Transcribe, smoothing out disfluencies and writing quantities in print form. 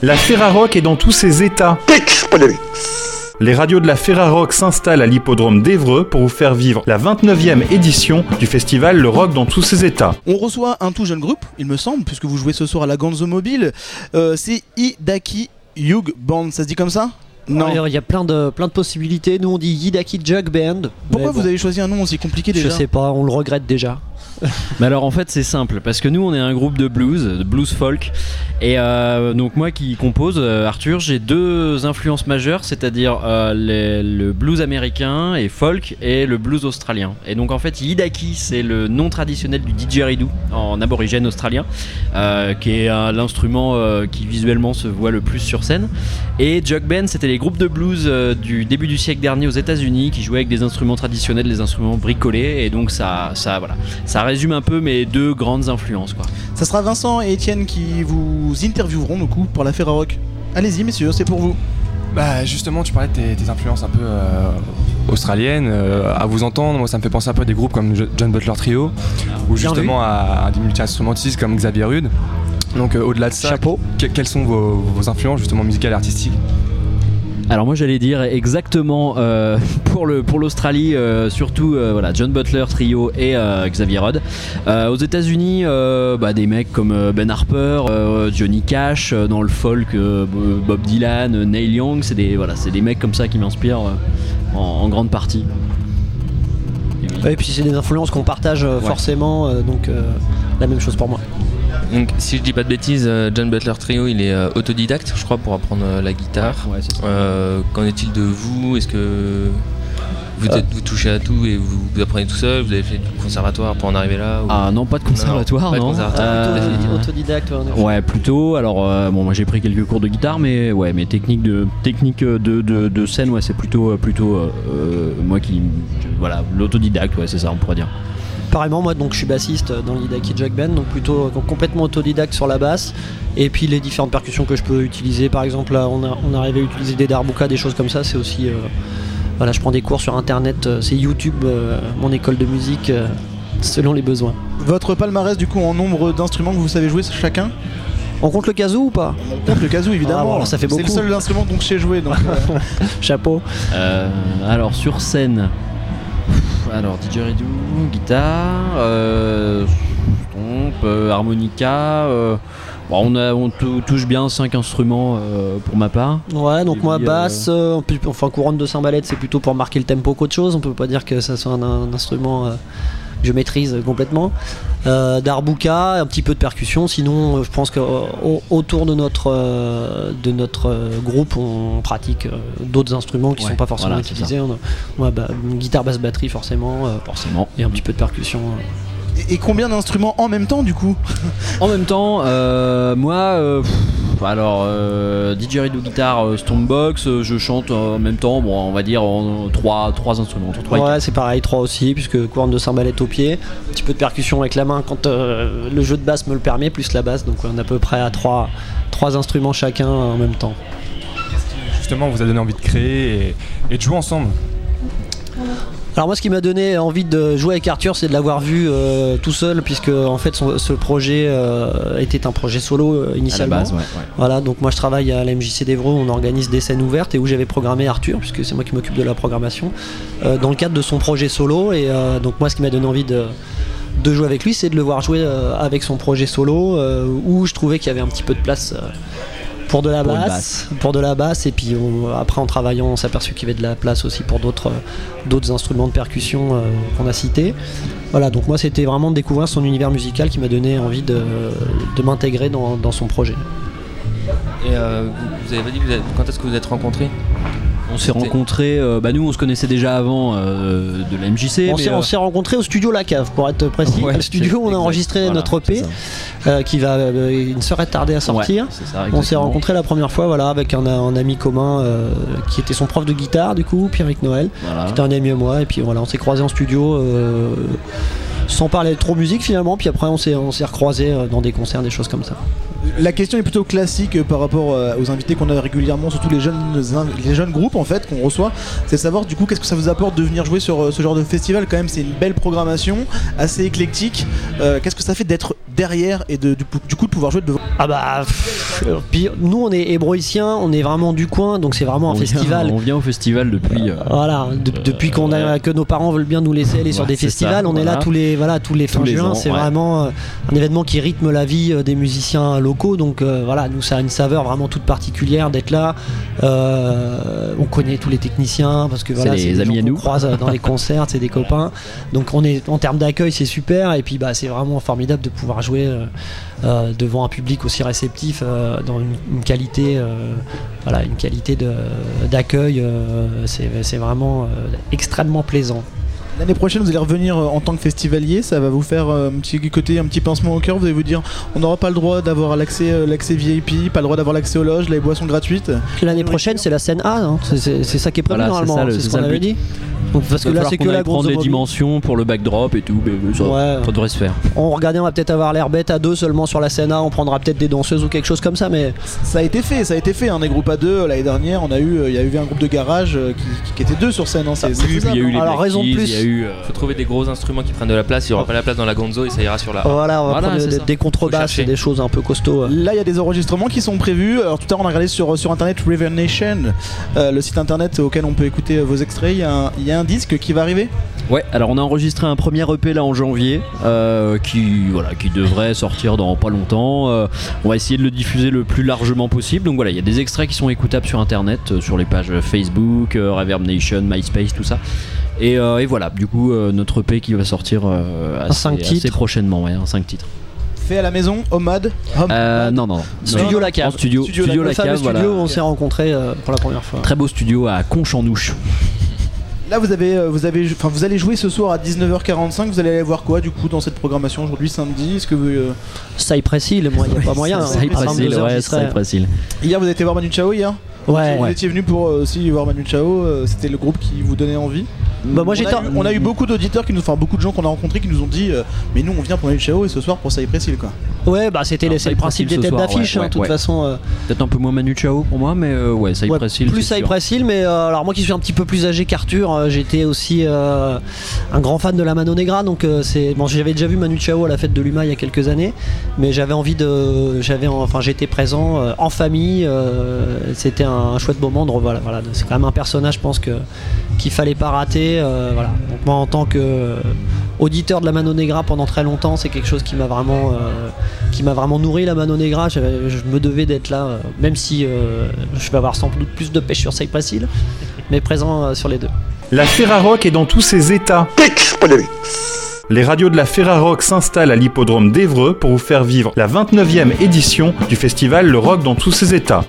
La Ferrarock est dans tous ses états. Les radios de la Ferrarock s'installent à l'hippodrome d'Évreux pour vous faire vivre la 29e édition du festival Le Rock dans tous ses états. On reçoit un tout jeune groupe, il me semble, puisque vous jouez ce soir à la Gonzo Mobile. C'est Hidaki Jug Band, ça se dit comme ça ? Non. Alors, il y a plein de possibilités. Nous on dit Hidaki Jug Band. Pourquoi vous avez choisi un nom aussi compliqué déjà ? Je sais pas, on le regrette déjà. Mais alors en fait c'est simple parce que nous on est un groupe de blues folk et donc moi qui compose Arthur, j'ai deux influences majeures, c'est-à-dire le blues américain et folk et le blues australien. Et donc en fait Hidaki c'est le nom traditionnel du didgeridoo en aborigène australien qui est l'instrument qui visuellement se voit le plus sur scène, et Jug Band c'était les groupes de blues du début du siècle dernier aux États-Unis qui jouaient avec des instruments traditionnels, des instruments bricolés, et donc ça voilà, ça résume un peu mes deux grandes influences quoi. Ça sera Vincent et Étienne qui vous intervieweront du coup pour la Ferrarock. Allez-y messieurs, c'est pour vous. Bah justement tu parlais de tes influences un peu australiennes, à vous entendre, moi ça me fait penser un peu à des groupes comme John Butler Trio ou justement à des multi-instrumentistes comme Xavier Rudd. Donc au-delà de ça, chapeau. Quelles sont vos influences justement musicales et artistiques ? Alors moi j'allais dire exactement pour l'Australie surtout voilà, John Butler Trio et Xavier Rudd. Aux États-Unis des mecs comme Ben Harper, Johnny Cash, dans le folk Bob Dylan, Neil Young, c'est des mecs comme ça qui m'inspirent en grande partie. Et puis c'est des influences qu'on partage forcément, donc la même chose pour moi. Donc si je dis pas de bêtises, John Butler Trio il est autodidacte je crois pour apprendre la guitare. Ouais, c'est ça. Qu'en est-il de vous ? Est-ce que vous touchez à tout et vous apprenez tout seul ? Vous avez fait du conservatoire pour en arriver là ou... Ah non, pas de conservatoire, pas de non. conservatoire. Autodidacte. Ouais, plutôt. Alors moi j'ai pris quelques cours de guitare, mais technique de scène, ouais, c'est plutôt moi qui voilà, l'autodidacte, ouais, c'est ça on pourrait dire. Pareillement, moi donc je suis bassiste dans l'Hidaki Jug Band, donc plutôt complètement autodidacte sur la basse, et puis les différentes percussions que je peux utiliser, par exemple là on arrive à utiliser des darbuka, des choses comme ça, c'est aussi voilà, je prends des cours sur internet, c'est YouTube, mon école de musique selon les besoins. Votre palmarès du coup en nombre d'instruments que vous savez jouer chacun ? On compte le kazoo ou pas ? On compte le kazoo évidemment, alors ça fait beaucoup. C'est le seul instrument dont je sais jouer donc, Chapeau. Alors sur scène, alors didgeridoo, guitare, harmonica, on touche bien 5 instruments pour ma part. Ouais, donc moi basse, couronne de cymbalettes c'est plutôt pour marquer le tempo qu'autre chose, on peut pas dire que ça soit un instrument que je maîtrise complètement. Darbuka, un petit peu de percussion, sinon je pense qu'autour de notre groupe on pratique d'autres instruments qui sont pas forcément utilisés. On a une guitare basse batterie forcément, et un petit peu de percussion. Et combien d'instruments en même temps du coup ? En même temps, moi, didgeridoo, guitare, stompbox, je chante en même temps, on va dire en 3 instruments. Ouais, c'est pareil, 3 aussi, puisque couronne de cymbalettes au pied, un petit peu de percussion avec la main quand le jeu de basse me le permet, plus la basse, donc on est à peu près à 3 instruments chacun en même temps. Qu'est-ce qui justement vous a donné envie de créer et de jouer ensemble ? Alors moi ce qui m'a donné envie de jouer avec Arthur c'est de l'avoir vu tout seul, puisque en fait ce projet était un projet solo initialement. À la base, ouais. Voilà, donc moi je travaille à la MJC d'Évreux, on organise des scènes ouvertes et où j'avais programmé Arthur, puisque c'est moi qui m'occupe de la programmation, dans le cadre de son projet solo, et donc moi ce qui m'a donné envie de jouer avec lui c'est de le voir jouer avec son projet solo, où je trouvais qu'il y avait un petit peu de place pour de la basse, et puis après en travaillant on s'est aperçu qu'il y avait de la place aussi pour d'autres instruments de percussion qu'on a cités. Voilà, donc moi c'était vraiment de découvrir son univers musical qui m'a donné envie de m'intégrer dans son projet. Et vous avez pas dit quand est-ce que vous êtes rencontrés ? On s'est rencontrés, nous on se connaissait déjà avant de la MJC. On s'est rencontrés au studio La Cave pour être précis. Ouais, le studio où on a enregistré notre EP qui ne serait tardé à sortir. Ouais, c'est ça, on s'est rencontrés la première fois avec un ami commun qui était son prof de guitare du coup, Pierrick Noël, qui était un ami à moi, et puis voilà, on s'est croisés en studio sans parler trop musique finalement, puis après on s'est recroisés dans des concerts, des choses comme ça. La question est plutôt classique par rapport aux invités qu'on a régulièrement, surtout les jeunes groupes en fait qu'on reçoit. C'est de savoir du coup qu'est-ce que ça vous apporte de venir jouer sur ce genre de festival. Quand même, c'est une belle programmation, assez éclectique. Qu'est-ce que ça fait d'être derrière et du coup de pouvoir jouer devant? Ah bah, puis nous on est hébroïciens, on est vraiment du coin, donc c'est vraiment un festival. On vient au festival depuis. Voilà, depuis que nos parents veulent bien nous laisser aller sur des festivals, on est là tous les fin juin. C'est vraiment un événement qui rythme la vie des musiciens locaux, donc voilà, nous ça a une saveur vraiment toute particulière d'être là. On connaît tous les techniciens parce que voilà, c'est les amis à nous. On croise dans les concerts, c'est des copains. Donc on est en termes d'accueil, c'est super, et puis bah c'est vraiment formidable de pouvoir jouer devant un public aussi réceptif dans une qualité d'accueil. C'est vraiment extrêmement plaisant. L'année prochaine, vous allez revenir en tant que festivalier, ça va vous faire un petit pincement au cœur. Vous allez vous dire, on n'aura pas le droit d'avoir l'accès VIP, pas le droit d'avoir l'accès aux loges, les boissons gratuites. L'année prochaine, c'est la scène A, hein. C'est ça qui est prévu normalement, c'est ce qu'on avait dit. Donc, parce que là, c'est que la prendre les dimensions pour le backdrop et tout, mais ça devrait se faire. On va peut-être avoir l'air bête à 2 seulement sur la scène A, on prendra peut-être des danseuses ou quelque chose comme ça, mais ça a été fait, hein, des groupes à 2 l'année dernière. Il y a eu un groupe de garage qui était 2 sur scène. Hein, il y a eu les alors raison de plus. Faut trouver des gros instruments qui prennent de la place. Il n'y aura pas la place dans la gonzo et ça ira sur la. Voilà, on va prendre des contrebasses et des choses un peu costauds. Là, il y a des enregistrements qui sont prévus. Alors tout à l'heure, on a regardé sur internet River Nation, le site internet auquel on peut écouter vos extraits. Il y a un disque qui va arriver. Ouais, alors on a enregistré un premier EP là en janvier qui devrait sortir dans pas longtemps. On va essayer de le diffuser le plus largement possible. Donc voilà, il y a des extraits qui sont écoutables sur internet, sur les pages Facebook, Reverb Nation, MySpace, tout ça. Et voilà, du coup notre EP qui va sortir assez prochainement, un 5 titres. Fait à la maison, Homad. Non. Studio La Cave. Studio La Cave, voilà. Studio où on s'est rencontrés pour la première fois. Très beau studio à Conche-en-Ouche. Là, vous allez jouer ce soir à 19h45. Vous allez aller voir quoi du coup dans cette programmation aujourd'hui samedi? Est-ce que vous Cypress Hill, moi, il n'y a pas moyen. Cypress Hill. Hier, vous avez été voir Manu Chao hier? Ouais. Vous étiez venu pour aussi voir Manu Chao. C'était le groupe qui vous donnait envie. On a eu beaucoup d'auditeurs beaucoup de gens qu'on a rencontrés qui nous ont dit mais nous on vient pour Manu Chao et ce soir pour Cypress Hill quoi. Ouais, bah c'est le principe des têtes d'affiche, de toute façon. Peut-être un peu moins Manu Chao pour moi, mais Cypress Hill. Plus Cypress Hill, mais alors moi qui suis un petit peu plus âgé qu'Arthur, j'étais aussi un grand fan de la Mano Negra, donc j'avais déjà vu Manu Chao à la fête de l'UMA il y a quelques années, mais j'étais présent en famille, c'était un chouette moment, voilà, c'est quand même un personnage, je pense qu'il fallait pas rater. Voilà. Donc moi en tant que auditeur de la Mano Negra pendant très longtemps, c'est quelque chose qui m'a vraiment nourri, la Mano Negra. Je me devais d'être là, même si je vais avoir sans doute plus de pêche sur Cypress Hill, mais présent sur les deux. La Ferrarock est dans tous ses états. Les radios de la Ferrarock s'installent à l'hippodrome d'Évreux pour vous faire vivre la 29e édition du festival Le Rock dans tous ses états.